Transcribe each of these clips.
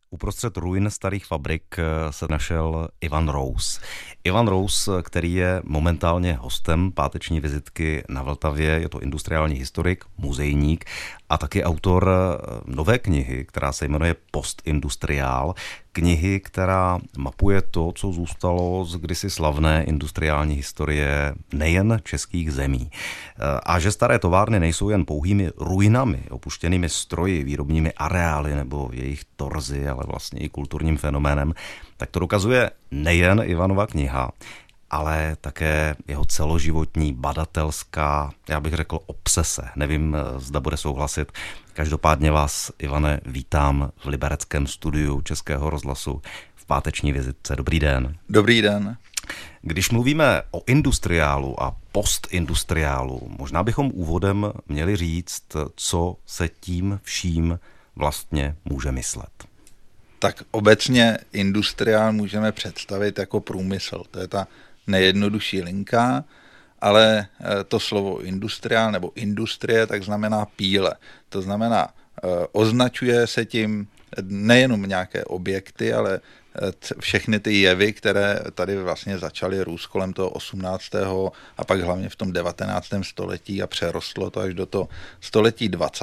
Uprostřed ruin starých fabrik se našel Ivan Rous. Ivan Rous, který je momentálně hostem páteční vizitky na Vltavě, je to industriální historik, muzejník a taky autor nové knihy, která se jmenuje Postindustriál. Knihy, která mapuje to, co zůstalo z kdysi slavné industriální historie nejen českých zemí. A že staré továrny nejsou jen pouhými ruinami, opuštěnými stroji, výrobními areály nebo jejich torzy, ale vlastně i kulturním fenoménem, tak to dokazuje nejen Ivanova kniha, ale také jeho celoživotní badatelská, já bych řekl, obsese. Nevím, zda bude souhlasit. Každopádně vás, Ivane, vítám v libereckém studiu Českého rozhlasu v páteční vizitce. Dobrý den. Dobrý den. Když mluvíme o industriálu a postindustriálu, možná bychom úvodem měli říct, co se tím vším vlastně může myslet. Tak obecně industriál můžeme představit jako průmysl. To je ta nejjednodušší linka, ale to slovo industriál nebo industrie tak znamená píle. To znamená, označuje se tím nejenom nějaké objekty, ale všechny ty jevy, které tady vlastně začaly růst kolem toho 18. a pak hlavně v tom 19. století a přerostlo to až do toho století 20.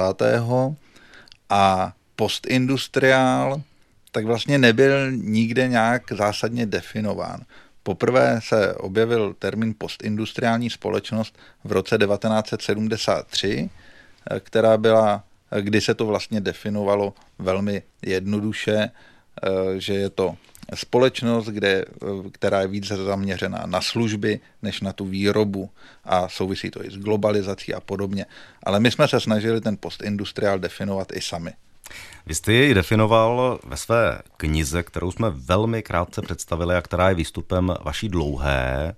A postindustriál tak vlastně nebyl nikde nějak zásadně definován. Poprvé se objevil termín postindustriální společnost v roce 1973, která byla, kdy se to vlastně definovalo velmi jednoduše, že je to společnost, která je víc zaměřená na služby, než na tu výrobu a souvisí to i s globalizací a podobně. Ale my jsme se snažili ten postindustriál definovat i sami. Vy jste jej definoval ve své knize, kterou jsme velmi krátce představili a která je výstupem vaší dlouhé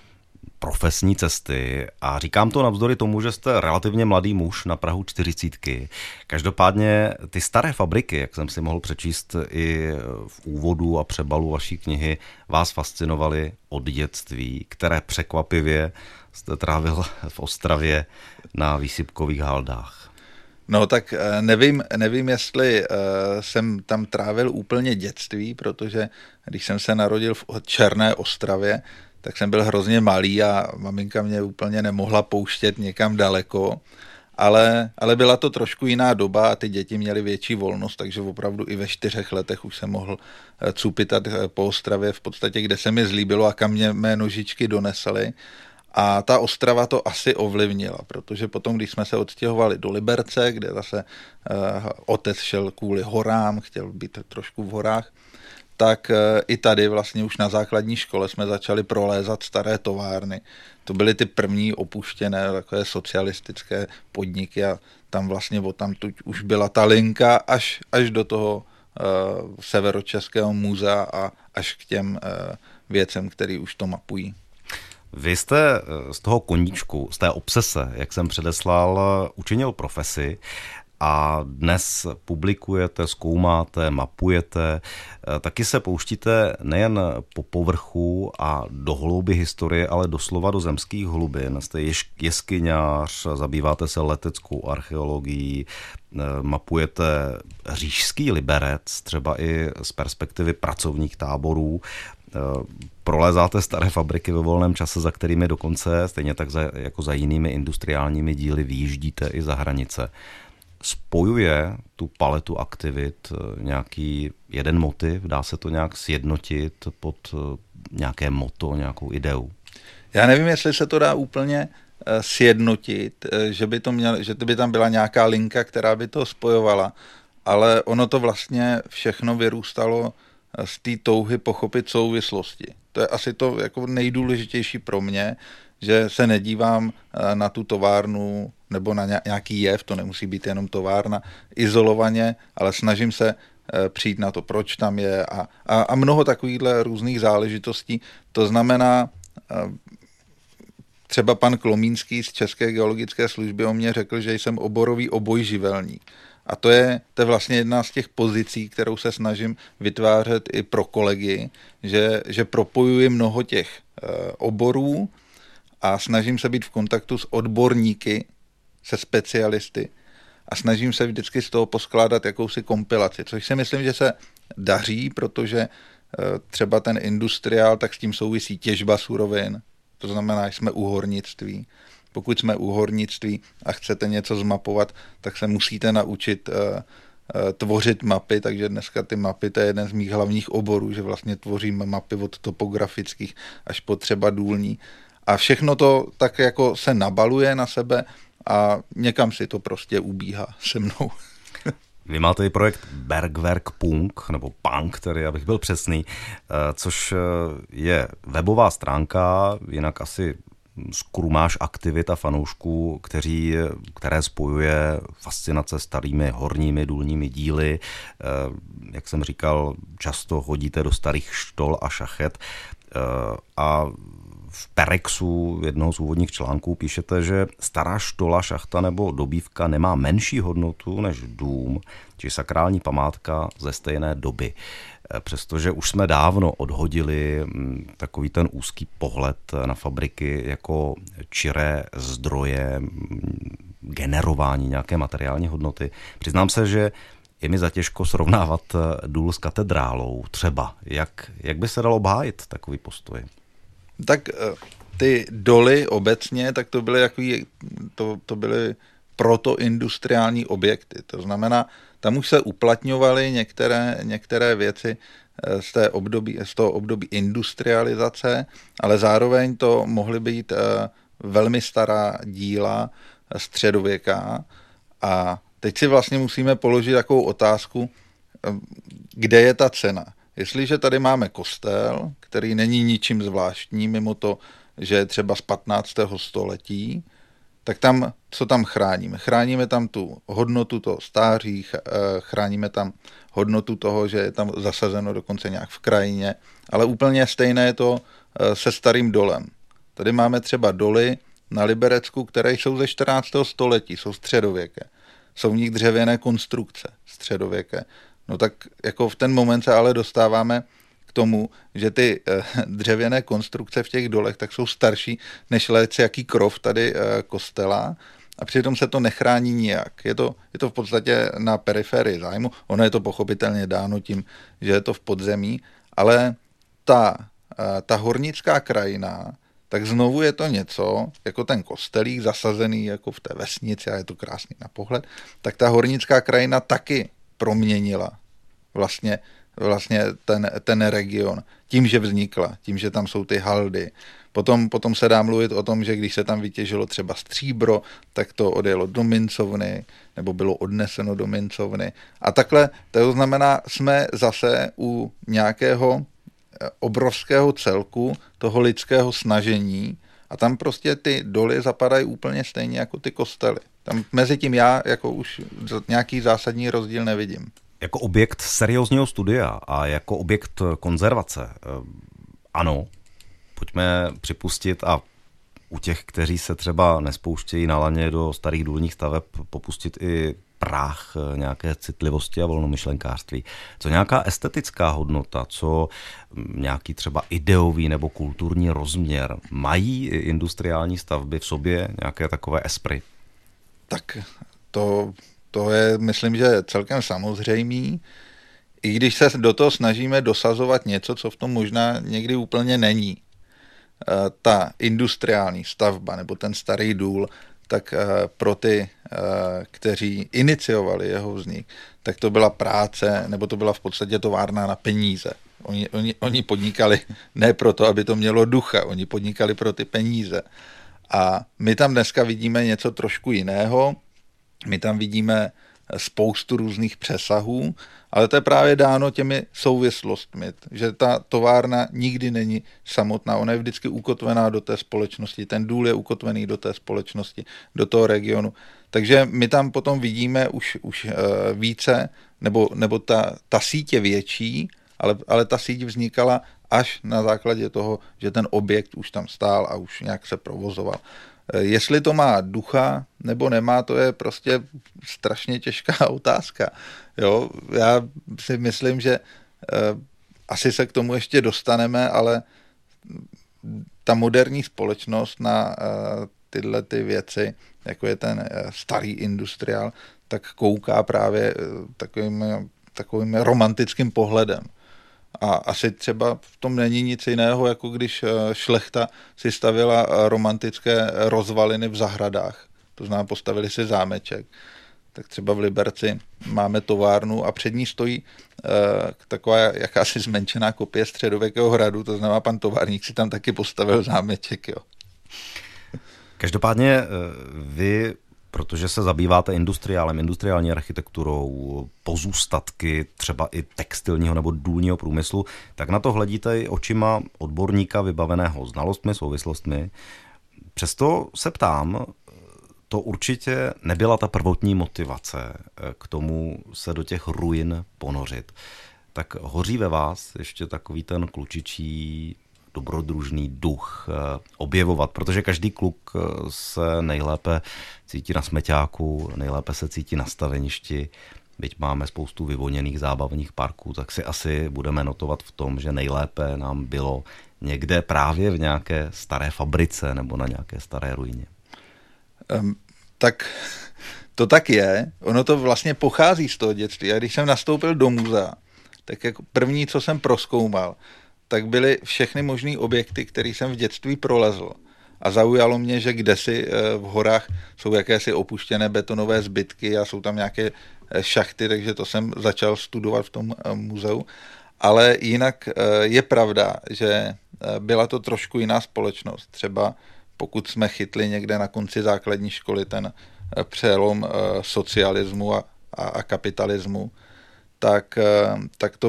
profesní cesty. A říkám to navzdory tomu, že jste relativně mladý muž na prahu 40. Každopádně ty staré fabriky, jak jsem si mohl přečíst i v úvodu a přebalu vaší knihy, vás fascinovaly od dětství, které překvapivě jste trávil v Ostravě na výsypkových haldách. No tak nevím, jestli jsem tam trávil úplně dětství, protože když jsem se narodil v Černé Ostravě, tak jsem byl hrozně malý a maminka mě úplně nemohla pouštět někam daleko, ale byla to trošku jiná doba a ty děti měly větší volnost, takže opravdu i ve 4 letech už jsem mohl cupitat po Ostravě v podstatě, kde se mi zlíbilo a kam mě mé nožičky donesly. A ta Ostrava to asi ovlivnila, protože potom, když jsme se odstěhovali do Liberce, kde zase otec šel kvůli horám, chtěl být trošku v horách, tak i tady vlastně už na základní škole jsme začali prolézat staré továrny. To byly ty první opuštěné takové socialistické podniky a tam vlastně odtamtud už byla ta linka až do toho Severočeského muzea a až k těm věcem, které už to mapují. Vy jste z toho koníčku, z té obsese, jak jsem předeslal, učinil profesi a dnes publikujete, zkoumáte, mapujete, taky se pouštíte nejen po povrchu a do hlouby historie, ale doslova do zemských hlubin. Jste jeskyňář, zabýváte se leteckou archeologií, mapujete říšský Liberec, třeba i z perspektivy pracovních táborů, prolézáte staré fabriky ve volném čase, za kterými dokonce, stejně tak jako za jinými industriálními díly, vyjíždíte i za hranice. Spojuje tu paletu aktivit nějaký jeden motiv? Dá se to nějak sjednotit pod nějaké motto, nějakou ideu? Já nevím, jestli se to dá úplně sjednotit, že by tam byla nějaká linka, která by to spojovala, ale ono to vlastně všechno vyrůstalo z té touhy pochopit souvislosti. To je asi to jako nejdůležitější pro mě, že se nedívám na tu továrnu nebo na nějaký jev, to nemusí být jenom továrna, izolovaně, ale snažím se přijít na to, proč tam je a mnoho takovýchhle různých záležitostí. To znamená, třeba pan Klomínský z České geologické služby o mě řekl, že jsem oborový obojživelník. A to je vlastně jedna z těch pozicí, kterou se snažím vytvářet i pro kolegy, že propojuji mnoho těch oborů a snažím se být v kontaktu s odborníky, se specialisty a snažím se vždycky z toho poskládat jakousi kompilaci, což si myslím, že se daří, protože třeba ten industriál, tak s tím souvisí těžba surovin, to znamená, že jsme u hornictví. Pokud jsme u hornictví a chcete něco zmapovat, tak se musíte naučit tvořit mapy, takže dneska ty mapy, to je jeden z mých hlavních oborů, že vlastně tvoříme mapy od topografických až po třeba důlní. A všechno to tak jako se nabaluje na sebe a někam si to prostě ubíhá se mnou. Vy máte i projekt Bergwerk Punk, nebo Punk, tedy abych byl přesný, což je webová stránka, jinak asi skrumáž aktivit a fanoušků, které spojuje fascinace starými horními důlními díly. Jak jsem říkal, často chodíte do starých štol a šachet a v Perexu jednoho z úvodních článků píšete, že stará štola, šachta nebo dobývka nemá menší hodnotu než dům či sakrální památka ze stejné doby. Přestože už jsme dávno odhodili takový ten úzký pohled na fabriky jako čiré zdroje generování nějaké materiální hodnoty. Přiznám se, že je mi zatěžko srovnávat důl s katedrálou třeba. Jak by se dalo obhájit takový postoj? Tak ty doly obecně, tak to byly protoindustriální objekty. To znamená, tam už se uplatňovaly některé věci z toho období industrializace, ale zároveň to mohly být velmi stará díla středověká. A teď si vlastně musíme položit takovou otázku, kde je ta cena. Jestliže tady máme kostel, který není ničím zvláštní, mimo to, že je třeba z 15. století, tak tam, co tam chráníme? Chráníme tam tu hodnotu toho stáří, chráníme tam hodnotu toho, že je tam zasazeno dokonce nějak v krajině, ale úplně stejné je to se starým dolem. Tady máme třeba doly na Liberecku, které jsou ze 14. století, jsou středověké. Jsou v nich dřevěné konstrukce středověké. No tak jako v ten moment se ale dostáváme k tomu, že ty dřevěné konstrukce v těch dolech tak jsou starší než jaký krov tady kostela a přitom se to nechrání nijak. Je to v podstatě na periferii zájmu. Ono je to pochopitelně dáno tím, že je to v podzemí, ale ta hornická krajina, tak znovu je to něco, jako ten kostelík zasazený jako v té vesnici a je to krásný na pohled, tak ta hornická krajina taky proměnila vlastně ten region tím, že vznikla, tím, že tam jsou ty haldy. Potom se dá mluvit o tom, že když se tam vytěžilo třeba stříbro, tak to odjelo do mincovny, nebo bylo odneseno do mincovny. A takhle, to znamená, jsme zase u nějakého obrovského celku toho lidského snažení a tam prostě ty doly zapadají úplně stejně jako ty kostely. Tam mezi tím já jako už nějaký zásadní rozdíl nevidím. Jako objekt seriózního studia a jako objekt konzervace, ano, pojďme připustit a u těch, kteří se třeba nespouštějí na laně do starých důlních staveb, popustit i práh nějaké citlivosti a volnomyšlenkářství. Co nějaká estetická hodnota, co nějaký třeba ideový nebo kulturní rozměr, mají industriální stavby v sobě nějaké takové esprit? Tak to je, myslím, že celkem samozřejmý, i když se do toho snažíme dosazovat něco, co v tom možná někdy úplně není. Ta industriální stavba nebo ten starý důl, tak pro ty, kteří iniciovali jeho vznik, tak to byla práce, nebo to byla v podstatě továrna na peníze. Oni podnikali ne proto, aby to mělo ducha, oni podnikali pro ty peníze. A my tam dneska vidíme něco trošku jiného, my tam vidíme spoustu různých přesahů, ale to je právě dáno těmi souvislostmi, že ta továrna nikdy není samotná, ona je vždycky ukotvená do té společnosti, ten důl je ukotvený do té společnosti, do toho regionu. Takže my tam potom vidíme už více, nebo ta síť je větší, ale ta síť vznikala až na základě toho, že ten objekt už tam stál a už nějak se provozoval. Jestli to má ducha nebo nemá, to je prostě strašně těžká otázka. Jo? Já si myslím, že asi se k tomu ještě dostaneme, ale ta moderní společnost na tyhle ty věci, jako je ten starý industriál, tak kouká právě takovým takovým romantickým pohledem. A asi třeba v tom není nic jiného, jako když šlechta si stavila romantické rozvaliny v zahradách. To znamená, postavili si zámeček. Tak třeba v Liberci máme továrnu a před ní stojí taková jakási zmenšená kopie středověkého hradu, to znamená, pan továrník si tam taky postavil zámeček. Jo. Každopádně vy, protože se zabýváte industriální architekturou, pozůstatky třeba i textilního nebo důlního průmyslu, tak na to hledíte i očima odborníka vybaveného znalostmi, souvislostmi. Přesto se ptám, to určitě nebyla ta prvotní motivace k tomu se do těch ruin ponořit. Tak hoří ve vás ještě takový ten klučičí dobrodružný duch objevovat, protože každý kluk se nejlépe cítí na smeťáku, nejlépe se cítí na staveništi, byť máme spoustu vyvoněných zábavních parků, tak si asi budeme notovat v tom, že nejlépe nám bylo někde právě v nějaké staré fabrice nebo na nějaké staré ruině. Tak to tak je. Ono to vlastně pochází z toho dětství. A když jsem nastoupil do muzea, tak jako první, co jsem prozkoumal, tak byly všechny možný objekty, které jsem v dětství prolezl. A zaujalo mě, že kdesi v horách jsou jakési opuštěné betonové zbytky a jsou tam nějaké šachty, takže to jsem začal studovat v tom muzeu. Ale jinak je pravda, že byla to trošku jiná společnost. Třeba pokud jsme chytli někde na konci základní školy ten přelom socialismu a kapitalismu, tak to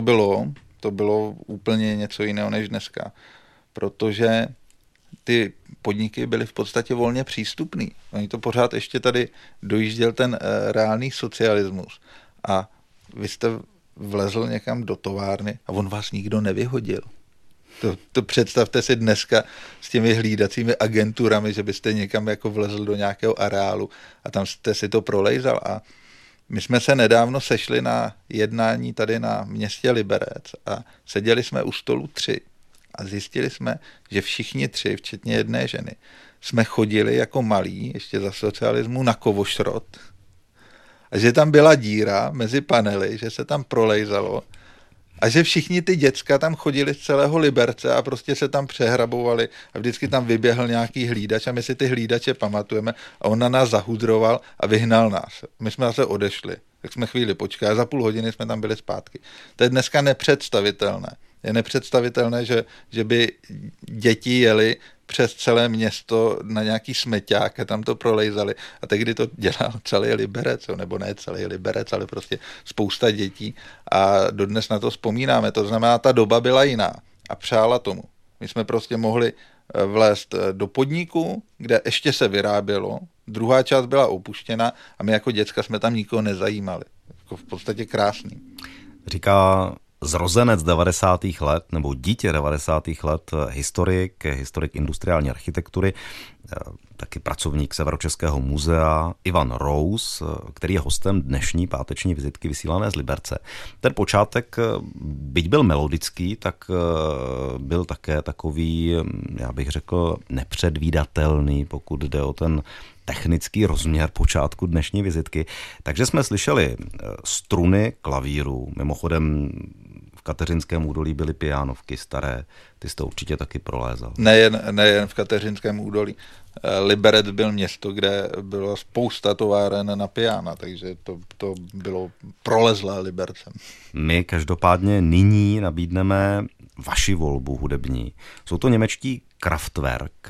bylo úplně něco jiného než dneska. Protože ty podniky byly v podstatě volně přístupný. Oni to pořád ještě tady dojížděl ten reálný socialismus. A vy jste vlezl někam do továrny a on vás nikdo nevyhodil. To představte si dneska s těmi hlídacími agenturami, že byste někam jako vlezl do nějakého areálu a tam jste si to prolejzal. A my jsme se nedávno sešli na jednání tady na městě Liberec a seděli jsme u stolu 3 a zjistili jsme, že všichni 3, včetně jedné ženy, jsme chodili jako malí, ještě za socialismu, na kovošrot a že tam byla díra mezi panely, že se tam prolejzalo a že všichni ty děcka tam chodili z celého Liberce a prostě se tam přehrabovali a vždycky tam vyběhl nějaký hlídač a my si ty hlídače pamatujeme a on na nás zahudroval a vyhnal nás. My jsme zase odešli. Tak jsme chvíli počkali a za půl hodiny jsme tam byli zpátky. To je dneska nepředstavitelné. Je nepředstavitelné, že by děti jeli přes celé město na nějaký smeťák a tam to prolejzali. A tehdy to dělal celý Liberec, nebo ne celý Liberec, ale prostě spousta dětí. A dodnes na to vzpomínáme. To znamená, ta doba byla jiná a přála tomu. My jsme prostě mohli vlézt do podniku, kde ještě se vyrábělo, druhá část byla opuštěna a my jako děcka jsme tam nikoho nezajímali. Jako v podstatě krásný. Říká zrozenec 90. let, nebo dítě 90. let, historik industriální architektury, taky pracovník Severočeského muzea Ivan Rous, který je hostem dnešní páteční vizitky vysílané z Liberce. Ten počátek, byť byl melodický, tak byl také takový, já bych řekl, nepředvídatelný, pokud jde o ten technický rozměr počátku dnešní vizitky. Takže jsme slyšeli struny klavíru, mimochodem v Kateřinském údolí byly pianovky staré, ty jste určitě taky prolézal. Nejen v Kateřinském údolí. Liberec byl město, kde byla spousta továren na piana, takže to bylo prolezlé Libercem. My každopádně nyní nabídneme vaši volbu hudební. Jsou to němečtí Kraftwerk,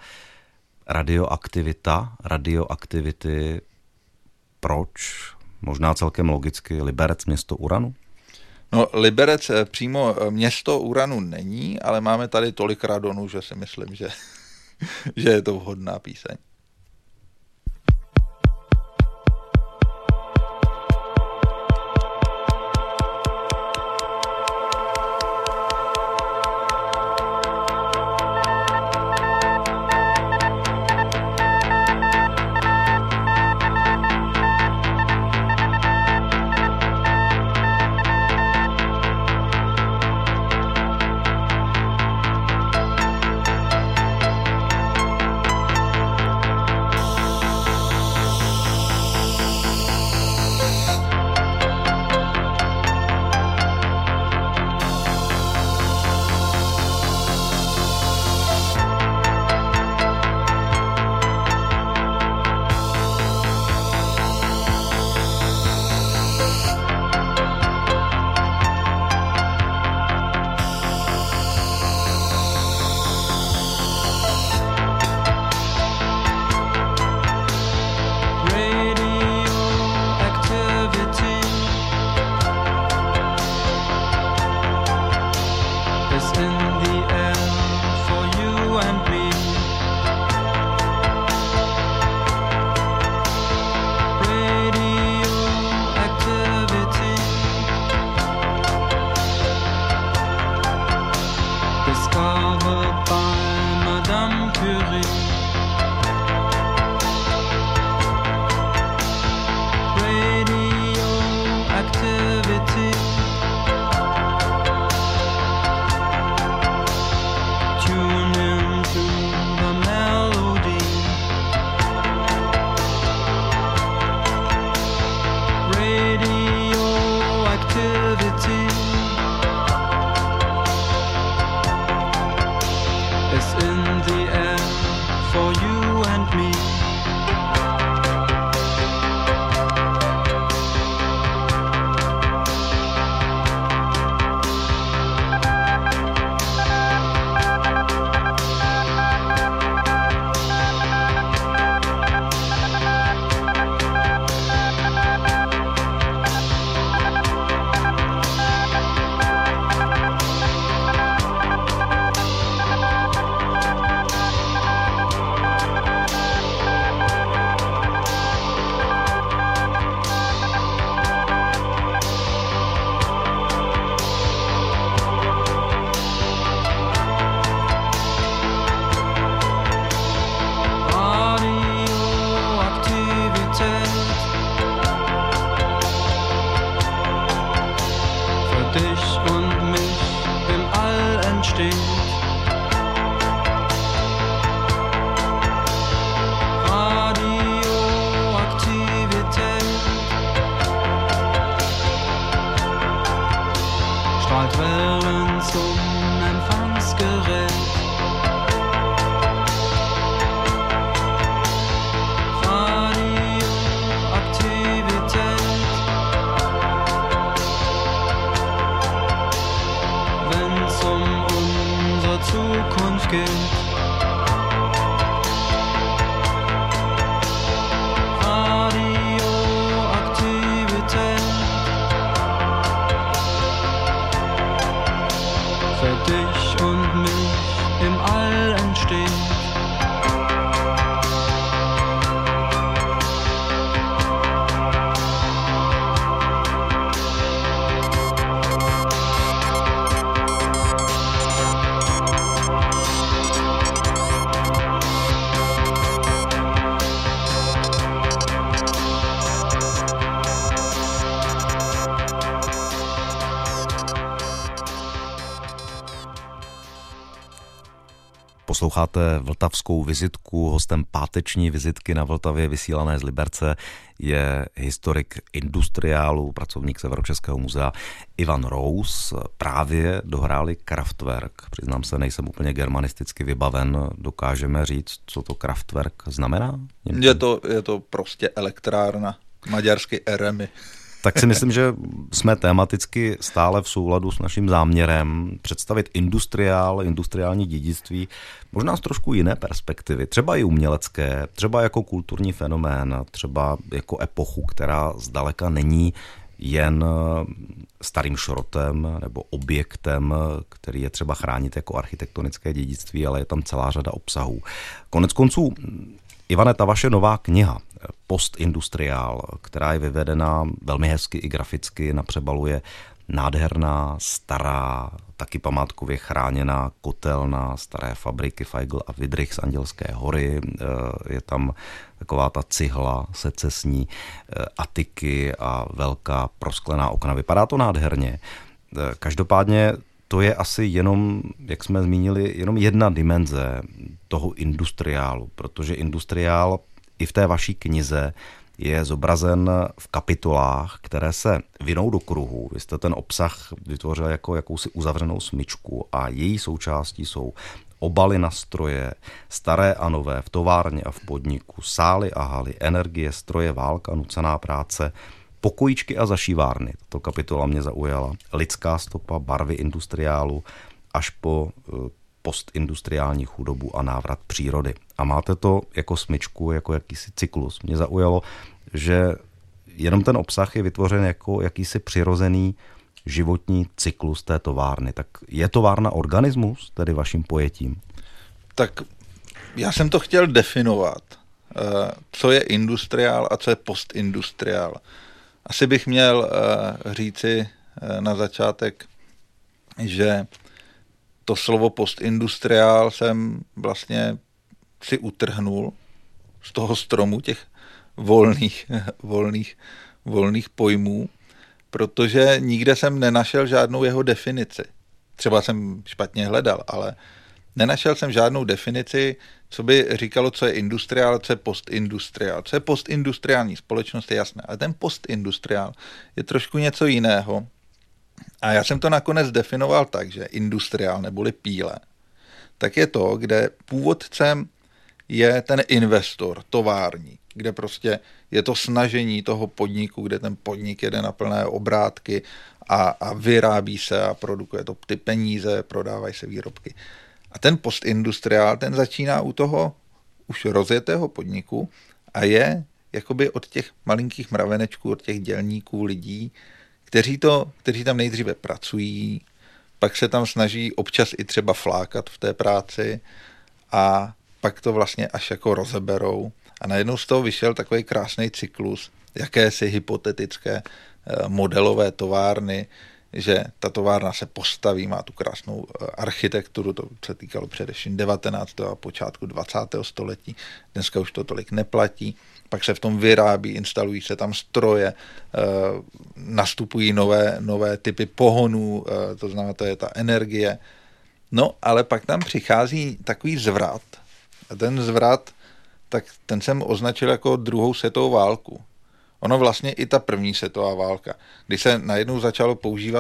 radioaktivity. Proč? Možná celkem logicky Liberec, město uranu? No, Liberec přímo město uranu není, ale máme tady tolik radonu, že si myslím, že je to vhodná píseň. Schaltwellen zum Empfangsgerät. Radioaktivität. Wenn's unsere Zukunft geht. Dich und mich im All entsteht. Posloucháte Vltavskou vizitku. Hostem páteční vizitky na Vltavě vysílané z Liberce je historik industriálu, pracovník Severočeského muzea Ivan Rous. Právě dohráli Kraftwerk. Přiznám se, nejsem úplně germanisticky vybaven. Dokážeme říct, co to Kraftwerk znamená? Je to prostě elektrárna, maďarsky Eremi. Tak si myslím, že jsme tematicky stále v souladu s naším záměrem představit industriální dědictví možná z trošku jiné perspektivy, třeba i umělecké, třeba jako kulturní fenomén, třeba jako epochu, která zdaleka není jen starým šrotem nebo objektem, který je třeba chránit jako architektonické dědictví, ale je tam celá řada obsahů. Konec konců, Ivane, ta vaše nová kniha Postindustriál, která je vyvedena velmi hezky i graficky, na přebalu je nádherná, stará, taky památkově chráněná kotelna staré fabriky Feigl a Widrich z Andělské hory. Je tam taková ta cihla secesní, atiky a velká prosklená okna. Vypadá to nádherně. Každopádně to je asi jenom, jak jsme zmínili, jenom jedna dimenze toho industriálu, protože industriál i v té vaší knize je zobrazen v kapitolách, které se vinou do kruhu. Vy jste ten obsah vytvořil jako jakousi uzavřenou smyčku a její součástí jsou obaly na stroje, staré a nové, v továrně a v podniku, sály a haly, energie, stroje, válka, nucená práce, pokojíčky a zašívárny. Tato kapitola mě zaujala. Lidská stopa, barvy industriálu až po postindustriální chudobu a návrat přírody. A máte to jako smyčku, jako jakýsi cyklus. Mě zaujalo, že jenom ten obsah je vytvořen jako jakýsi přirozený životní cyklus té továrny. Tak je továrna organismus, tedy vaším pojetím? Tak já jsem to chtěl definovat. Co je industriál a co je postindustriál. Asi bych měl říci na začátek, že to slovo postindustriál jsem vlastně si utrhnul z toho stromu těch volných pojmů, protože nikde jsem nenašel žádnou jeho definici. Třeba jsem špatně hledal, ale nenašel jsem žádnou definici, co by říkalo, co je industriál, co je postindustriál. Co je postindustriální společnost, je jasné, ale ten postindustriál je trošku něco jiného. A já jsem to nakonec definoval tak, že industriál neboli píle, tak je to, kde původcem je ten investor, továrník, kde prostě je to snažení toho podniku, kde ten podnik jede na plné obrátky a vyrábí se a produkuje to ty peníze, prodávají se výrobky. A ten postindustriál, ten začíná u toho už rozjetého podniku a je jakoby od těch malinkých mravenečků, od těch dělníků, lidí, kteří tam nejdříve pracují, pak se tam snaží občas i třeba flákat v té práci a pak to vlastně až jako rozeberou. A najednou z toho vyšel takový krásný cyklus, jakési hypotetické modelové továrny, že ta továrna se postaví, má tu krásnou architekturu, to se týkalo především 19. a počátku 20. století. Dneska už to tolik neplatí. Pak se v tom vyrábí, instalují se tam stroje, nastupují nové typy pohonů, to znamená, to je ta energie. No, ale pak tam přichází takový zvrat. A ten zvrat, tak ten jsem označil jako druhou světovou válku. Ono vlastně i ta první světová válka, kdy se najednou začalo používat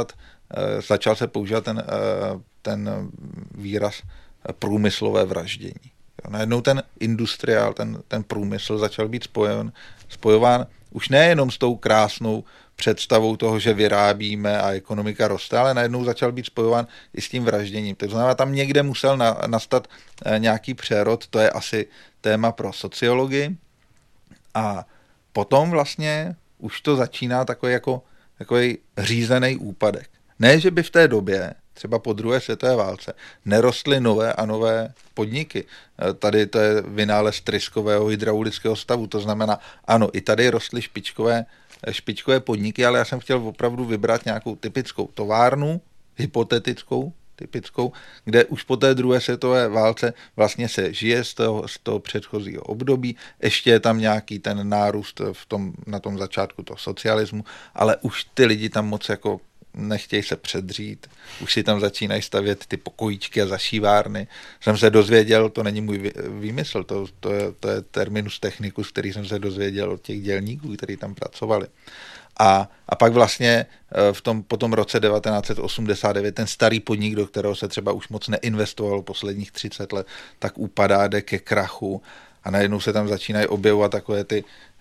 začal se používat ten výraz průmyslové vraždění. Najednou ten industriál, ten průmysl začal být spojován už nejenom s tou krásnou představou toho, že vyrábíme a ekonomika roste, ale najednou začal být spojován i s tím vražděním. To znamená, tam někde musel nastat nějaký přerod, to je asi téma pro sociologii. A potom vlastně už to začíná takový řízený úpadek. Ne, že by v té době, třeba po druhé světové válce, nerostly nové a nové podniky. Tady to je vynález tryskového hydraulického stavu, to znamená, ano, i tady rostly špičkové podniky, ale já jsem chtěl opravdu vybrat nějakou typickou továrnu, hypotetickou, typickou, kde už po té druhé světové válce vlastně se žije z toho předchozího období, ještě je tam nějaký ten nárůst na tom začátku toho socialismu, ale už ty lidi tam moc jako nechtějí se předřít, už si tam začínají stavět ty pokojíčky a zašívárny. Jsem se dozvěděl, to není můj výmysl, to je terminus technicus, který jsem se dozvěděl od těch dělníků, kteří tam pracovali. A pak vlastně po tom roce 1989 ten starý podnik, do kterého se třeba už moc neinvestovalo posledních 30 let, tak upadá, jde ke krachu a najednou se tam začínají objevovat takové ty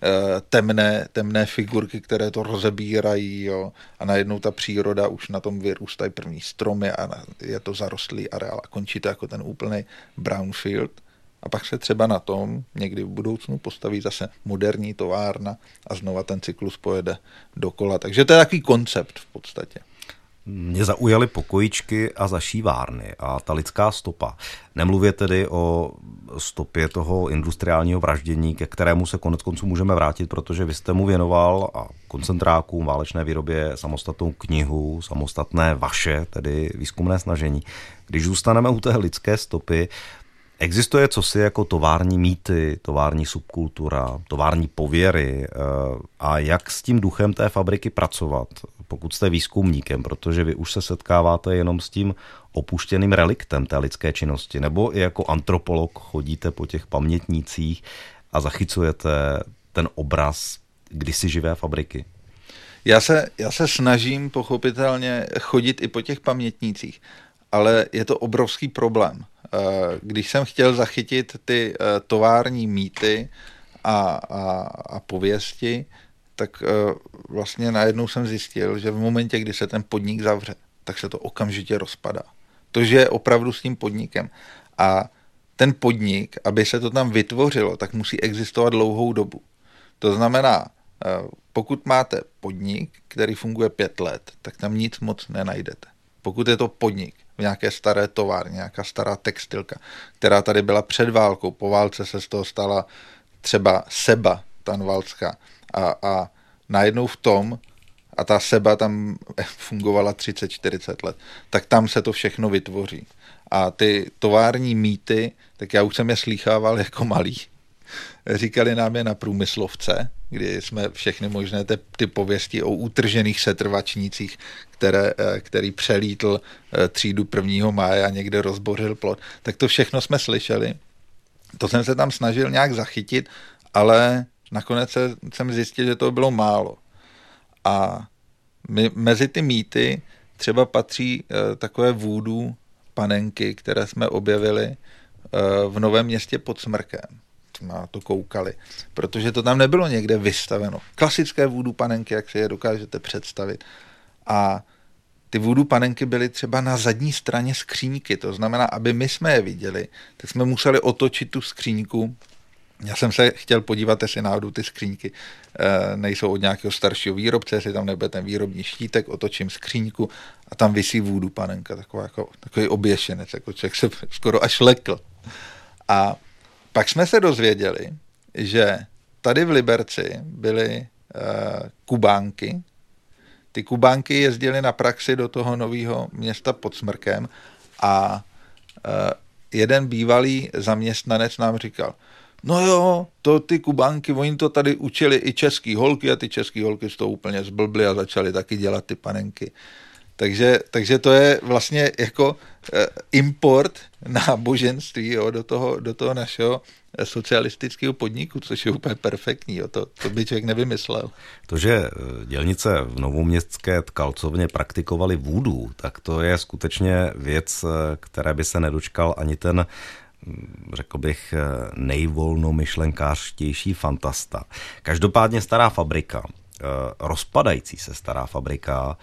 temné figurky, které to rozebírají, jo, a najednou ta příroda, už na tom vyrůstají první stromy a je to zarostlý areál a končí to jako ten úplný brownfield. A pak se třeba na tom někdy v budoucnu postaví zase moderní továrna a znova ten cyklus pojede dokola. Takže to je takový koncept v podstatě. Mě zaujaly pokojičky a zašívárny a ta lidská stopa. Nemluvě tedy o stopě toho industriálního vraždění, ke kterému se koneckonců můžeme vrátit, protože vy jste mu věnoval a koncentrákům, válečné výrobě samostatnou knihu, samostatné vaše, tedy výzkumné snažení. Když zůstaneme u té lidské stopy, existuje cosi jako tovární mýty, tovární subkultura, tovární pověry a jak s tím duchem té fabriky pracovat, pokud jste výzkumníkem, protože vy už se setkáváte jenom s tím opuštěným reliktem té lidské činnosti, nebo i jako antropolog chodíte po těch pamětnících a zachycujete ten obraz kdysi živé fabriky? Já se snažím pochopitelně chodit i po těch pamětnících, ale je to obrovský problém. Když jsem chtěl zachytit ty tovární mýty a pověsti, tak vlastně najednou jsem zjistil, že v momentě, kdy se ten podnik zavře, tak se to okamžitě rozpadá. To, že je opravdu s tím podnikem. A ten podnik, aby se to tam vytvořilo, tak musí existovat dlouhou dobu. To znamená, pokud máte podnik, který funguje 5 let, tak tam nic moc nenajdete. Pokud je to podnik v nějaké staré továrně, nějaká stará textilka, která tady byla před válkou, po válce se z toho stala třeba Seba Tanvalská a najednou v tom, a ta Seba tam fungovala 30-40 let, tak tam se to všechno vytvoří. A ty tovární mýty, tak já už jsem je slýchával jako malý. Říkali nám je na průmyslovce, kdy jsme všechny možné ty pověsti o utržených setrvačnících, který přelítl třídu 1. máje a někde rozbořil plot, tak to všechno jsme slyšeli. To jsem se tam snažil nějak zachytit, ale nakonec jsem zjistil, že to bylo málo. A mezi ty mýty třeba patří takové voodoo panenky, které jsme objevili v Novém Městě pod Smrkem. Na to koukali, protože to tam nebylo někde vystaveno. Klasické voodoo panenky, jak si je dokážete představit. A ty voodoo panenky byly třeba na zadní straně skříňky, to znamená, aby my jsme je viděli, tak jsme museli otočit tu skříňku. Já jsem se chtěl podívat, jestli náhodou ty skříňky nejsou od nějakého staršího výrobce, jestli tam nebude ten výrobní štítek, otočím skříňku a tam visí voodoo panenka, takový oběšenec, jako člověk se skoro až lekl. A pak jsme se dozvěděli, že tady v Liberci byly Kubánky. Ty Kubánky jezdily na praxi do toho Nového Města pod Smrkem a jeden bývalý zaměstnanec nám říkal, no jo, to ty Kubánky, oni to tady učili i český holky a ty český holky z toho úplně zblbly a začaly taky dělat ty panenky. Takže to je vlastně jako import náboženství, jo, do toho našeho socialistického podniku, což je úplně perfektní. Jo. To by člověk nevymyslel. To, že dělnice v Novoměstské tkalcovně praktikovali vúdu, tak to je skutečně věc, které by se nedočkal ani ten, řekl bych, nejvolnomyšlenkářštější fantasta. Každopádně Stará fabrika, rozpadající se Stará fabrika,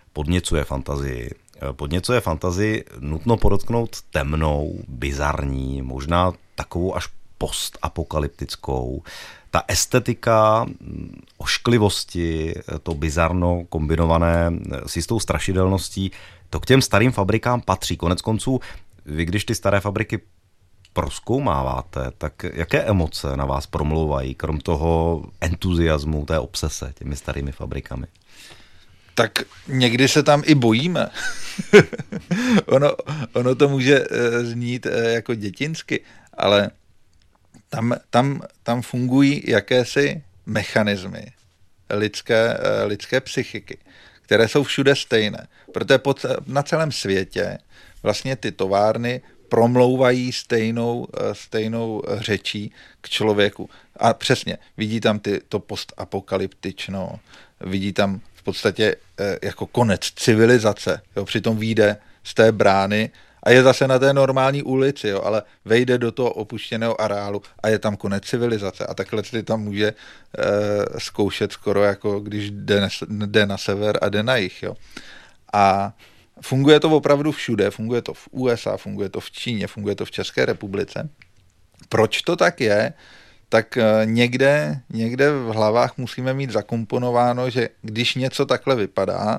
podněcuje fantazii, nutno podotknout temnou, bizarní, možná takovou až postapokalyptickou. Ta estetika ošklivosti, to bizarno kombinované s jistou strašidelností, to k těm starým fabrikám patří. Koneckonců, vy když ty staré fabriky prozkoumáváte, tak jaké emoce na vás promlouvají, krom toho entuziasmu, té obsese těmi starými fabrikami? Tak někdy se tam i bojíme. ono to může znít jako dětinsky, ale tam fungují jakési mechanismy lidské psychiky, které jsou všude stejné. Protože na celém světě vlastně ty továrny promlouvají stejnou řečí k člověku. A přesně, vidí tam to postapokalyptično, vidí tam v podstatě jako konec civilizace. Jo, přitom vyjde z té brány a je zase na té normální ulici, jo, ale vejde do toho opuštěného areálu a je tam konec civilizace. A takhle si tam může zkoušet skoro jako když jde na sever a jde na jih. Jo. A funguje to opravdu všude, funguje to v USA, funguje to v Číně, funguje to v České republice. Proč to tak je? Tak někde v hlavách musíme mít zakomponováno, že když něco takhle vypadá,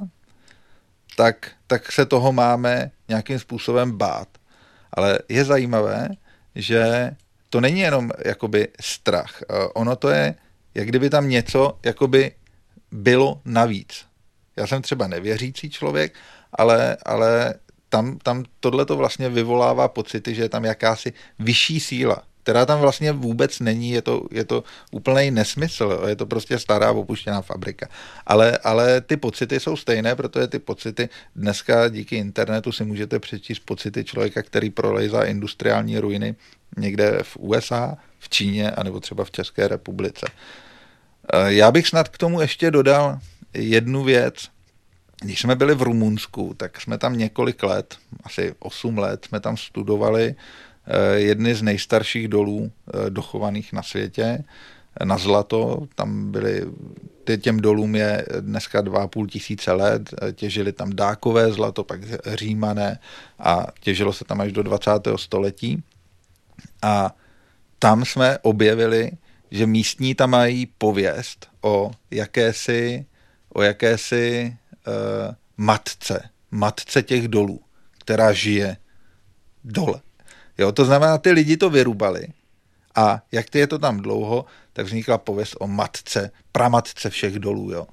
tak se toho máme nějakým způsobem bát. Ale je zajímavé, že to není jenom jakoby strach. Ono to je, jak kdyby tam něco jakoby bylo navíc. Já jsem třeba nevěřící člověk, ale tam tohleto vlastně vyvolává pocity, že je tam jakási vyšší síla, která tam vlastně vůbec není, je to úplný nesmysl, je to prostě stará opuštěná fabrika. Ale ty pocity jsou stejné, protože ty pocity dneska díky internetu si můžete přečíst pocity člověka, který prolejzá industriální ruiny někde v USA, v Číně anebo třeba v České republice. Já bych snad k tomu ještě dodal jednu věc. Když jsme byli v Rumunsku, tak jsme tam několik let, asi 8 let, jsme tam studovali jedny z nejstarších dolů dochovaných na světě, na zlato. Tam těm dolům je dneska 2,5 tisíce let, těžili tam Dákové zlato, pak Římané a těžilo se tam až do 20. století. A tam jsme objevili, že místní tam mají pověst o jakési matce těch dolů, která žije dole. Jo, to znamená, ty lidi to vyrubali a jak je to tam dlouho, tak vznikla pověst o matce, pramatce všech dolů. Jo.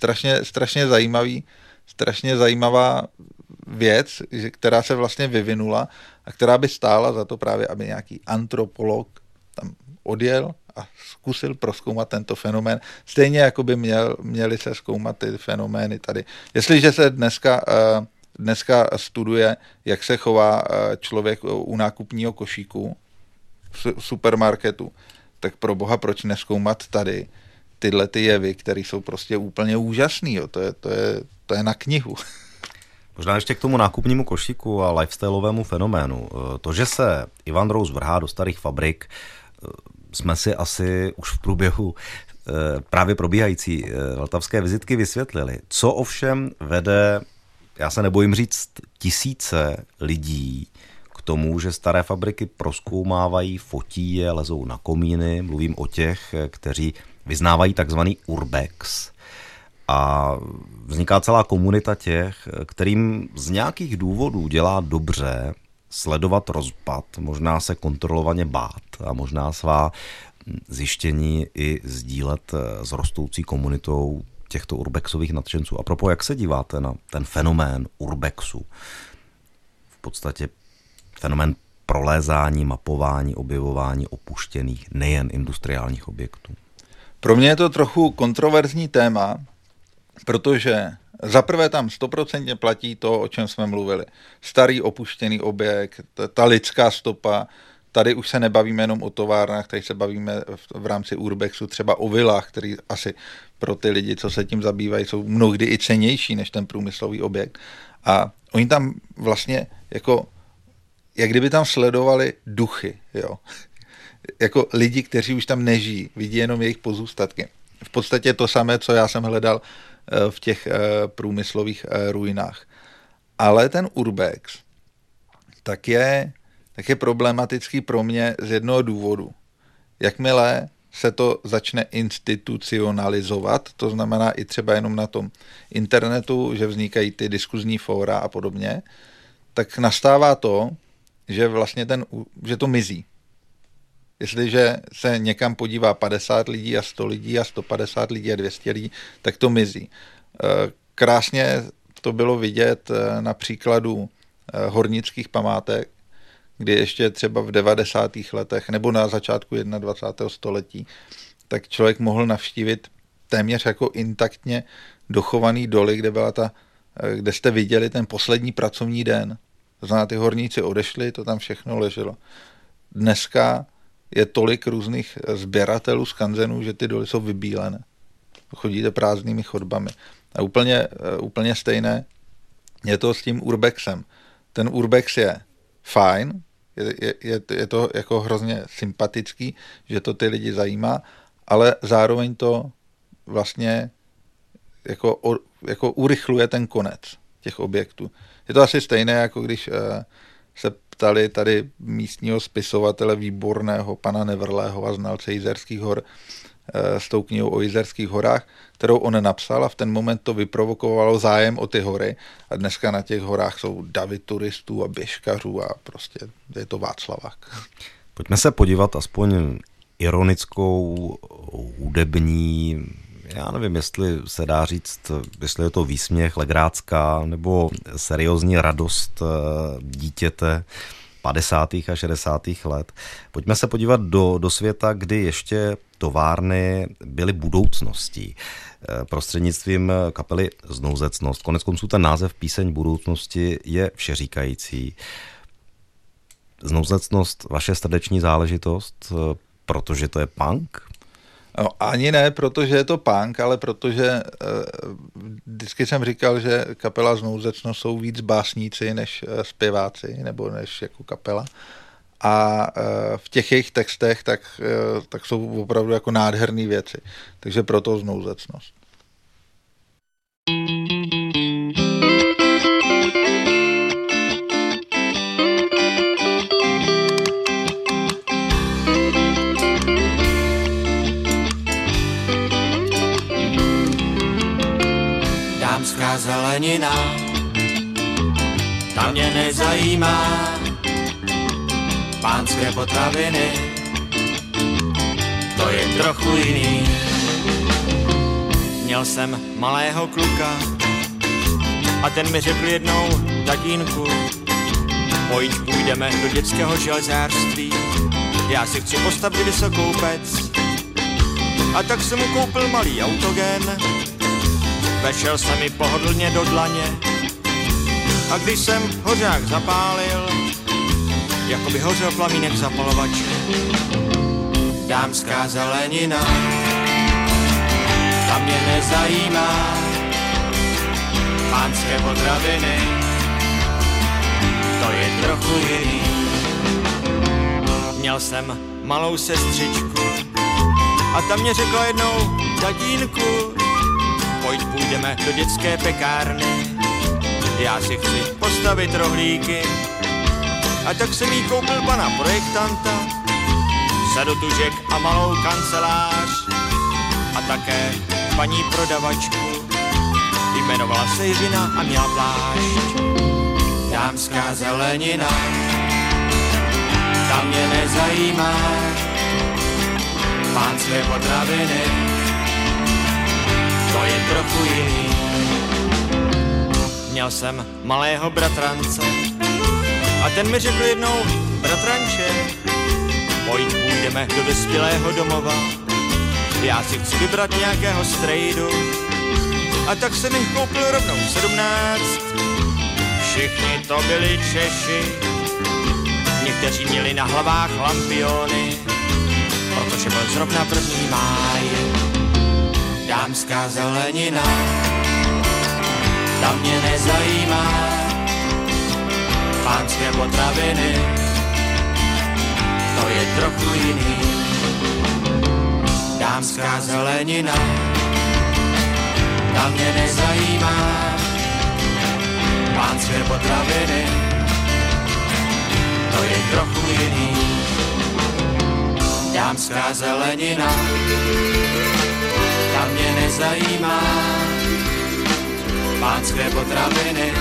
Strašně zajímavá věc, která se vlastně vyvinula a která by stála za to právě, aby nějaký antropolog tam odjel a zkusil prozkoumat tento fenomén. Stejně jako by měli se zkoumat ty fenomény tady. Jestliže se dneska studuje, jak se chová člověk u nákupního košíku v supermarketu, tak pro boha proč nezkoumat tady tyhle ty jevy, které jsou prostě úplně úžasný. Jo. To je na knihu. Možná ještě k tomu nákupnímu košíku a lifestyleovému fenoménu. To, že se Ivan Rous vrhá do starých fabrik, jsme si asi už v průběhu právě probíhající vltavské vizitky vysvětlili. Co ovšem vede, já se nebojím říct, tisíce lidí k tomu, že staré fabriky prozkoumávají, fotí je, lezou na komíny, mluvím o těch, kteří vyznávají takzvaný urbex. A vzniká celá komunita těch, kterým z nějakých důvodů dělá dobře sledovat rozpad, možná se kontrolovaně bát a možná svá zjištění i sdílet s rostoucí komunitou těchto urbexových nadšenců. A propos, jak se díváte na ten fenomén urbexu? V podstatě fenomén prolézání, mapování, objevování opuštěných nejen industriálních objektů. Pro mě je to trochu kontroverzní téma, protože Zaprvé tam 100% platí to, o čem jsme mluvili. Starý opuštěný objekt, ta lidská stopa. Tady už se nebavíme jenom o továrnách, tady se bavíme v rámci urbexu třeba o vilách, který asi pro ty lidi, co se tím zabývají, jsou mnohdy i cennější než ten průmyslový objekt. A oni tam vlastně jako, jak kdyby tam sledovali duchy, jo. Jako lidi, kteří už tam nežijí, vidí jenom jejich pozůstatky. V podstatě to samé, co já jsem hledal v těch průmyslových ruinách. Ale ten urbex tak je problematický pro mě z jednoho důvodu. Jakmile se to začne institucionalizovat, to znamená i třeba jenom na tom internetu, že vznikají ty diskuzní fóra a podobně, tak nastává to, že vlastně že to mizí. Jestliže se někam podívá 50 lidí a 100 lidí a 150 lidí a 200 lidí, tak to mizí. Krásně to bylo vidět na příkladu hornických památek, kdy ještě třeba v 90. letech nebo na začátku 21. století, tak člověk mohl navštívit téměř jako intaktně dochovaný doly, kde jste viděli ten poslední pracovní den. To znamená, ty horníci odešli, to tam všechno leželo. Dneska je tolik různých sběratelů skanzenů, že ty doly jsou vybílené. Chodíte prázdnými chodbami. A úplně stejné je to s tím urbexem. Ten urbex je fajn, je to jako hrozně sympatický, že to ty lidi zajímá, ale zároveň to vlastně jako urychluje ten konec těch objektů. Je to asi stejné, jako když se ptali tady místního spisovatele výborného pana Nevrlého a znalce Jizerských hor s tou knihou o Jizerských horách, kterou on napsal a v ten moment to vyprovokovalo zájem o ty hory a dneska na těch horách jsou davy turistů a běžkařů a prostě je to Václavák. Pojďme se podívat aspoň ironickou, hudební, já nevím, jestli se dá říct, jestli je to výsměch, legrácká nebo seriózní radost dítěte 50. a 60. let. Pojďme se podívat do světa, kdy ještě továrny byly budoucností. Prostřednictvím kapely Znouzecnost. Koneckonců ten název Píseň budoucnosti je všeříkající. Znouzecnost, vaše srdeční záležitost, protože to je punk? No, ani ne, protože je to punk, ale protože vždycky jsem říkal, že kapela Znouzecnost jsou víc básníci než zpěváci, nebo než jako kapela. A v těch jejich textech tak jsou opravdu jako nádherné věci. Takže proto Znouzecnost. Dámská zelenina, ta mě nezajímá. Pánské potraviny, to je trochu jiný. Měl jsem malého kluka a ten mi řekl jednou: tatínku, pojď půjdeme do dětského železářství, já si chci postavit vysokou pec. A tak jsem mu koupil malý autogen, vešel se mi pohodlně do dlaně a když jsem hořák zapálil, jako by hořel plamínek zapalovače. Dámská zelenina, ta mě nezajímá. Pánské potraviny, to je trochu jiný. Měl jsem malou sestřičku a ta mě řekla jednou: tatínku, pojď půjdeme do dětské pekárny, já si chci postavit rohlíky. A tak jsem jí koupil pana projektanta, sadotužek a malou kancelář a také paní prodavačku. Jmenovala se Jiřina a měla plášť. Dámská zelenina, ta mě nezajímá. Pánské potraviny, to je trochu jiný. Měl jsem malého bratrance a ten mi řekl jednou: bratranče, pojď půjdeme do dospělého domova, já si chci vybrat nějakého strejdu. a tak jsem jich koupil rovnou 17. Všichni to byli Češi, někteří měli na hlavách lampiony, protože byl zrovna 1. máj. Dámská zelenina, ta mě nezajímá, pánské potraviny, to je trochu jiný. Dámská zelenina, ta mě nezajímá, pánské potraviny, to je trochu jiný. Dámská zelenina, ta mě nezajímá, pánské potraviny,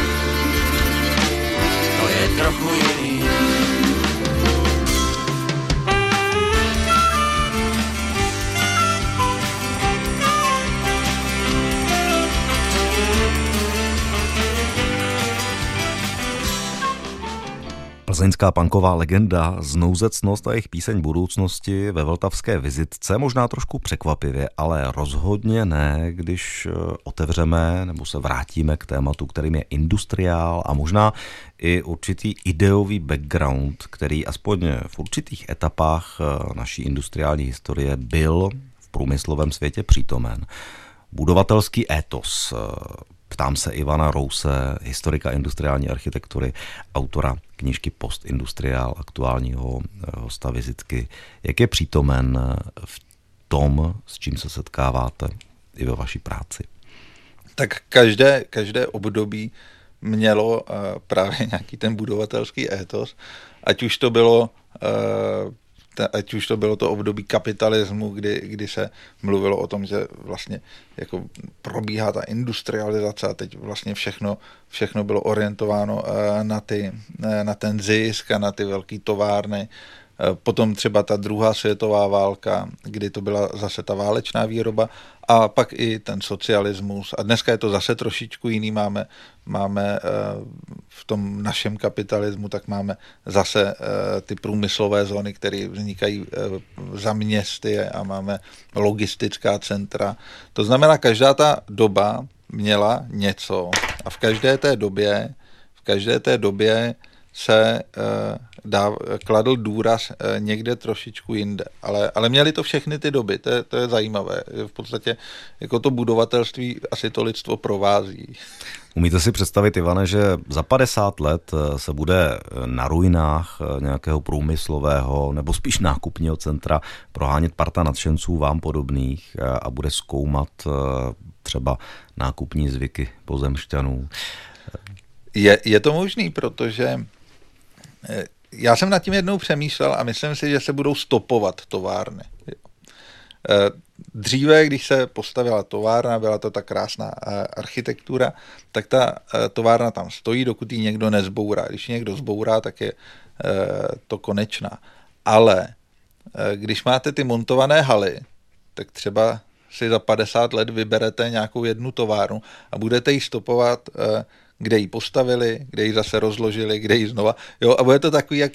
to je trochu jiný. Plzeňská punková legenda Znouzecnost a jejich píseň budoucnosti ve vltavské vizitce, možná trošku překvapivě, ale rozhodně ne, když otevřeme nebo se vrátíme k tématu, kterým je industriál a možná i určitý ideový background, který aspoň v určitých etapách naší industriální historie byl v průmyslovém světě přítomen. Budovatelský étos. Ptám se Ivana Rouse, historika industriální architektury, autora knížky Postindustriál, aktuálního hosta vizitky. Jak je přítomen v tom, s čím se setkáváte i ve vaší práci? Tak každé období mělo právě nějaký ten budovatelský étos, ať už to bylo to období kapitalismu, kdy se mluvilo o tom, že vlastně jako probíhá ta industrializace a teď vlastně všechno bylo orientováno na ten zisk a na ty velké továrny. Potom třeba ta druhá světová válka, kdy to byla zase ta válečná výroba a pak i ten socialismus. A dneska je to zase trošičku jiný. Máme v tom našem kapitalismu, tak máme zase ty průmyslové zóny, které vznikají za městy a máme logistická centra. To znamená, každá ta doba měla něco a v každé té době se kladl důraz někde trošičku jinde. Ale měli to všechny ty doby, to je zajímavé. V podstatě jako to budovatelství asi to lidstvo provází. Umíte si představit, Ivane, že za 50 let se bude na ruinách nějakého průmyslového nebo spíš nákupního centra prohánět parta nadšenců vám podobných a bude zkoumat třeba nákupní zvyky pozemšťanů? Je to možný, protože já jsem nad tím jednou přemýšlel a myslím si, že se budou stopovat továrny. Dříve, když se postavila továrna, byla to ta krásná architektura, tak ta továrna tam stojí, dokud ji někdo nezbourá. Když ji někdo zbourá, tak je to konečná. Ale když máte ty montované haly, tak třeba si za 50 let vyberete nějakou jednu továrnu a budete ji stopovat, kde ji postavili, kde ji zase rozložili, kde ji znova. Jo, a bude to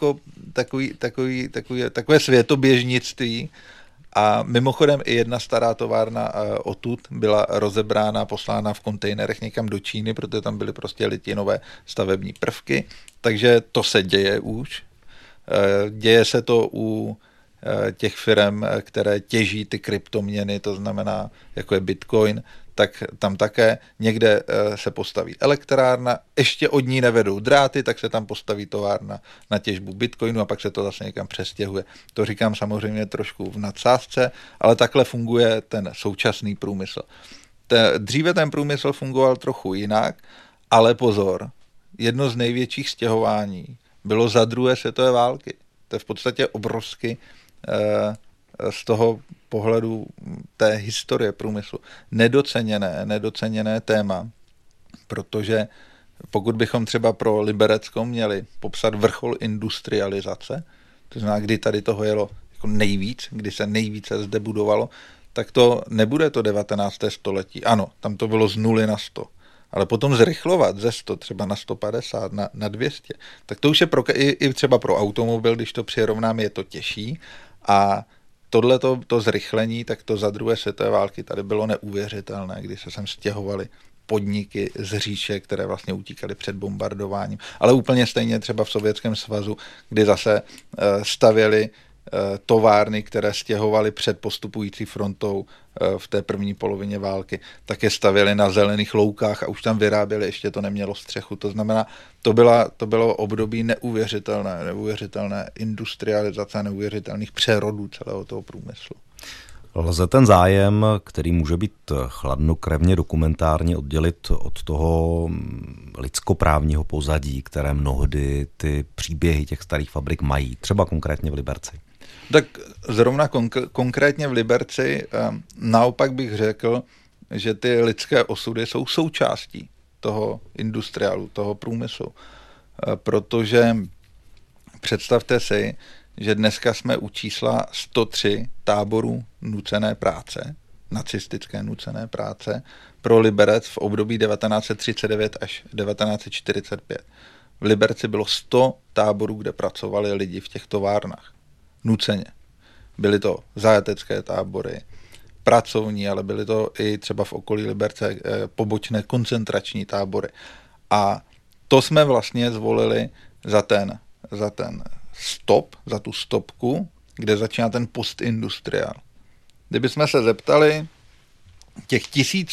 takové světoběžnictví. A mimochodem i jedna stará továrna odtud byla rozebrána, poslána v kontejnerech někam do Číny, protože tam byly prostě litinové stavební prvky. Takže to se děje už. Děje se to u těch firm, které těží ty kryptoměny, to znamená, jako je Bitcoin, tak tam také někde se postaví elektrárna, ještě od ní nevedou dráty, tak se tam postaví továrna na těžbu Bitcoinu a pak se to zase někam přestěhuje. To říkám samozřejmě trošku v nadsázce, ale takhle funguje ten současný průmysl. Dříve ten průmysl fungoval trochu jinak, ale pozor, jedno z největších stěhování bylo za druhé světové války. To je v podstatě obrovsky z toho pohledu té historie průmyslu nedoceněné téma, protože pokud bychom třeba pro Liberecko měli popsat vrchol industrializace, to znamená, kdy tady toho jelo jako nejvíc, kdy se nejvíce zde budovalo, tak to nebude to 19. století. Ano, tam to bylo z 0 na 100. Ale potom zrychlovat ze 100 třeba na 150, na 200, tak to už je i třeba pro automobil, když to přirovnáme, je to těžší. A to zrychlení, tak to za druhé světové války tady bylo neuvěřitelné, kdy se sem stěhovaly podniky z říše, které vlastně utíkaly před bombardováním. Ale úplně stejně třeba v Sovětském svazu, kdy zase stavěli továrny, které stěhovaly před postupující frontou v té první polovině války, tak je stavěli na zelených loukách a už tam vyráběli, ještě to nemělo střechu. To znamená, to bylo období neuvěřitelné industrializace, neuvěřitelných přerodů celého toho průmyslu. Lze ten zájem, který může být chladnokrevně dokumentárně, oddělit od toho lidskoprávního pozadí, které mnohdy ty příběhy těch starých fabrik mají, třeba konkrétně v Liberci? Tak zrovna konkrétně v Liberci naopak bych řekl, že ty lidské osudy jsou součástí toho industriálu, toho průmyslu. Protože představte si, že dneska jsme u čísla 103 táborů nucené práce, nacistické nucené práce, pro Liberec v období 1939 až 1945. V Liberci bylo 100 táborů, kde pracovali lidi v těch továrnách. Nuceně. Byly to zajatecké tábory, pracovní, ale byly to i třeba v okolí Liberce pobočné koncentrační tábory. A to jsme vlastně zvolili za ten stop, za tu stopku, kde začíná ten postindustriál. Kdybychom se zeptali těch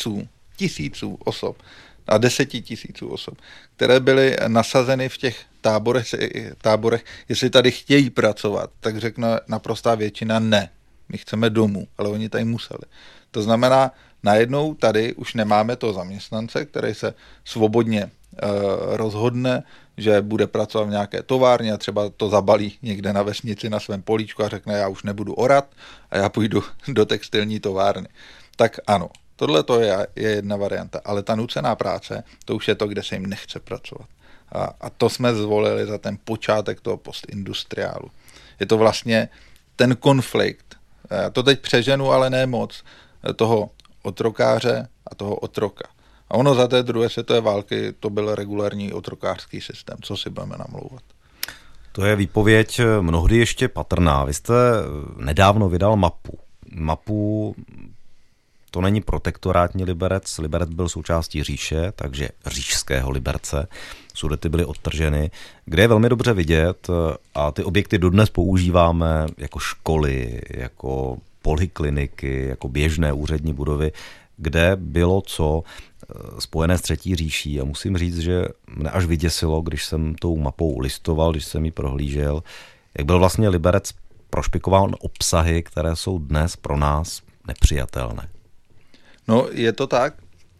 tisíců osob a 10 000 osob, které byly nasazeny v těch táborech, jestli tady chtějí pracovat, tak řekne naprostá většina ne. My chceme domů, ale oni tady museli. To znamená, najednou tady už nemáme toho zaměstnance, který se svobodně rozhodne, že bude pracovat v nějaké továrně a třeba to zabalí někde na vesnici na svém políčku a řekne, já už nebudu orat a já půjdu do textilní továrny. Tak ano, tohle to je jedna varianta, ale ta nucená práce, to už je to, kde se jim nechce pracovat. A to jsme zvolili za ten počátek toho postindustriálu. Je to vlastně ten konflikt, já to teď přeženu, ale ne moc, toho otrokáře a toho otroka. A ono za té druhé světové války to byl regulární otrokářský systém, co si budeme namlouvat. To je výpověď mnohdy ještě patrná. Vy jste nedávno vydal mapu, to není protektorátní Liberec, Liberec byl součástí říše, takže říšského Liberce, Sudety byly odtrženy, kde je velmi dobře vidět a ty objekty dodnes používáme jako školy, jako polikliniky, jako běžné úřední budovy, kde bylo co spojené s Třetí říší a musím říct, že mne až vyděsilo, když jsem tou mapou listoval, když jsem ji prohlížel, jak byl vlastně Liberec prošpikován obsahy, které jsou dnes pro nás nepřijatelné. No, je to tak.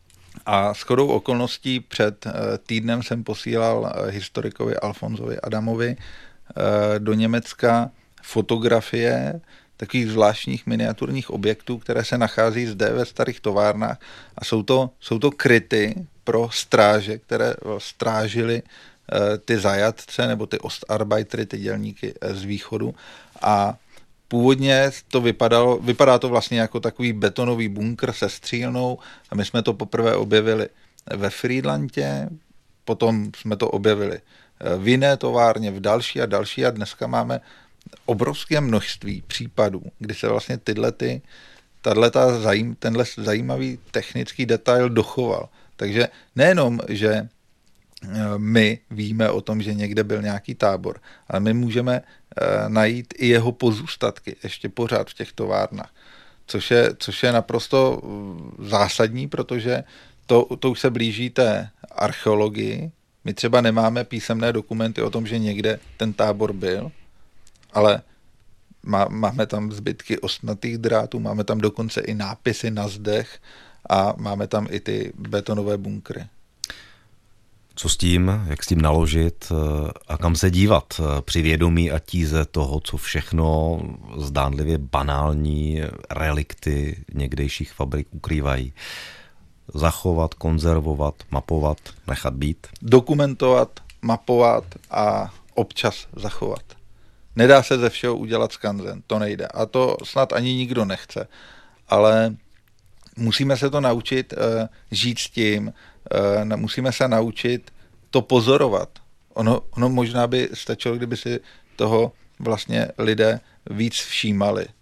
A shodou okolností před týdnem jsem posílal historikovi Alfonsovi Adamovi do Německa fotografie takových zvláštních miniaturních objektů, které se nachází zde ve starých továrnách a jsou to kryty pro stráže, které strážily ty zajatce nebo ty Ostarbeitery, ty dělníky z východu a původně to vypadá to vlastně jako takový betonový bunkr se střílnou a my jsme to poprvé objevili ve Frýdlantě, potom jsme to objevili v jiné továrně, v další a dneska máme obrovské množství případů, kdy se vlastně tenhle zajímavý technický detail dochoval. Takže nejenom, že my víme o tom, že někde byl nějaký tábor, ale my můžeme najít i jeho pozůstatky ještě pořád v těch továrnách, což je naprosto zásadní, protože to už se blíží té archeologii. My třeba nemáme písemné dokumenty o tom, že někde ten tábor byl, ale máme tam zbytky ostnatých drátů, máme tam dokonce i nápisy na zdech a máme tam i ty betonové bunkry. Co s tím, jak s tím naložit a kam se dívat při vědomí a tíze toho, co všechno zdánlivě banální relikty někdejších fabrik ukrývají? Zachovat, konzervovat, mapovat, nechat být? Dokumentovat, mapovat a občas zachovat. Nedá se ze všeho udělat skanzen, to nejde. A to snad ani nikdo nechce. Ale musíme se to naučit žít s tím, musíme se naučit to pozorovat. Ono možná by stačilo, kdyby si toho vlastně lidé víc všímali.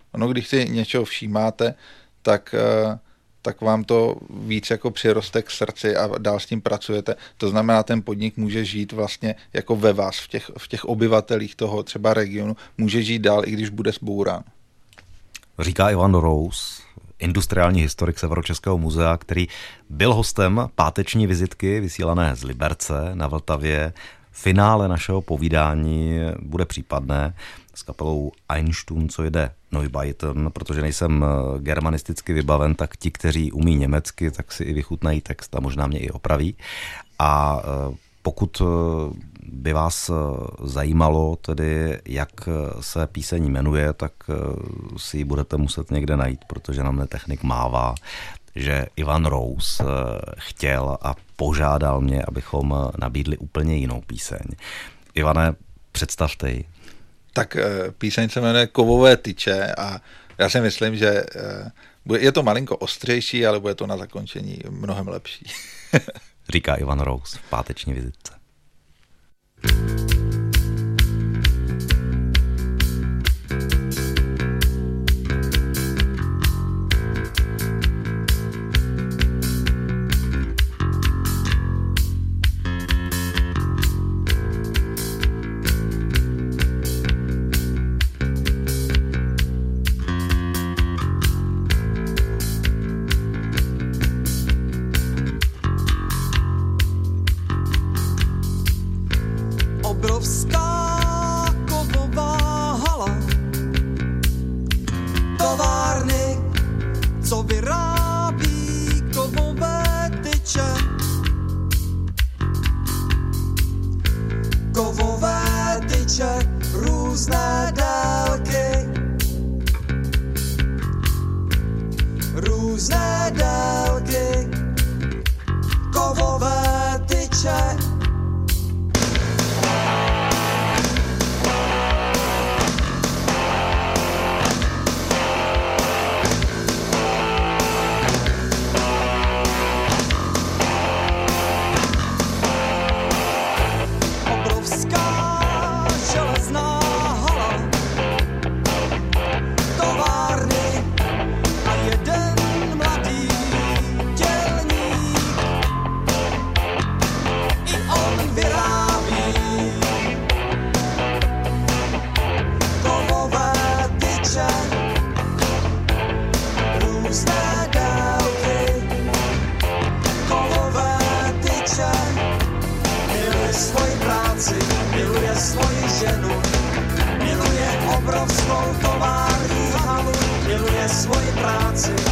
Ono, když si něčeho všímáte, tak vám to víc jako přiroste k srdci a dál s tím pracujete. To znamená, ten podnik může žít vlastně jako ve vás, v těch obyvatelích toho třeba regionu, může žít dál, i když bude zbourán. Říká Ivan Rous, industriální historik Severočeského muzea, který byl hostem páteční vizitky vysílané z Liberce na Vltavě. Finále našeho povídání bude případné s kapelou Einsturm, co jde Neubauten, protože nejsem germanisticky vybaven, tak ti, kteří umí německy, tak si i vychutnají text a možná mě i opraví. A pokud by vás zajímalo tedy, jak se píseň jmenuje, tak si ji budete muset někde najít, protože nám technik mává, že Ivan Rous chtěl a požádal mě, abychom nabídli úplně jinou píseň. Ivane, představte ji. Tak píseň se jmenuje Kovové tyče a já si myslím, že je to malinko ostřejší, ale bude to na zakončení mnohem lepší. Říká Ivan Rous v páteční vizitce. Obrovská kovová hala, továrny, co vyrábí kovové tyče. Kovové tyče různé délky, různé délky, kovové tyče. Miluje svoji ženu, miluje obrovskou tovární halu, miluje svoji práci.